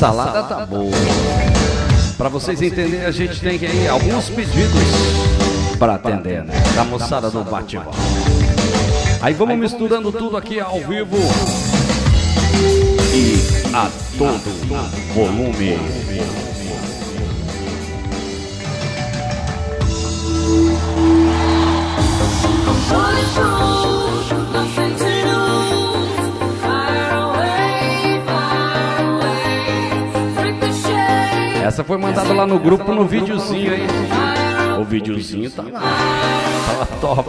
salada tá boa. Pra vocês entenderem, a gente tem que aí alguns pedidos pra atender, né? Da moçada do bate-volta. Aí vamos misturando tudo aqui ao vivo e a todo volume. Essa foi mandada lá no grupo, no videozinho aí. O videozinho tá lá. Tava top.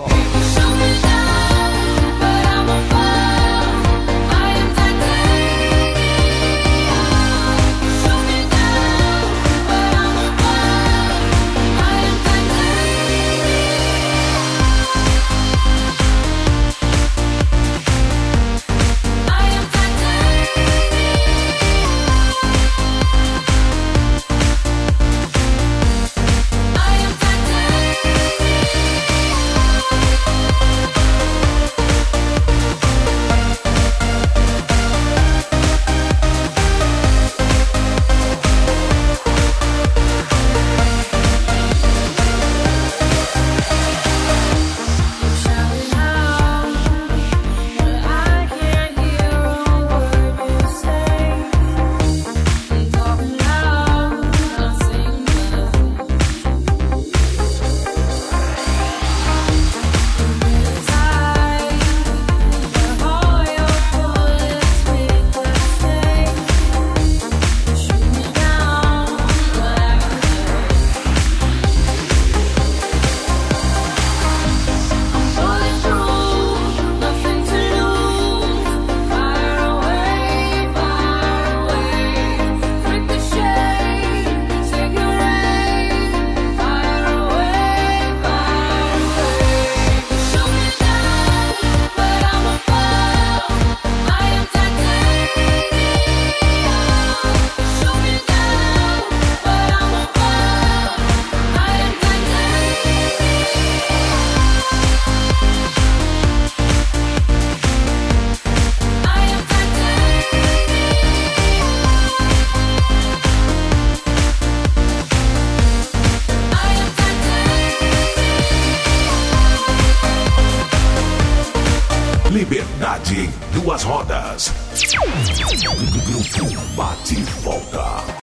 Liberdade em duas rodas. Grupo Bate e Volta.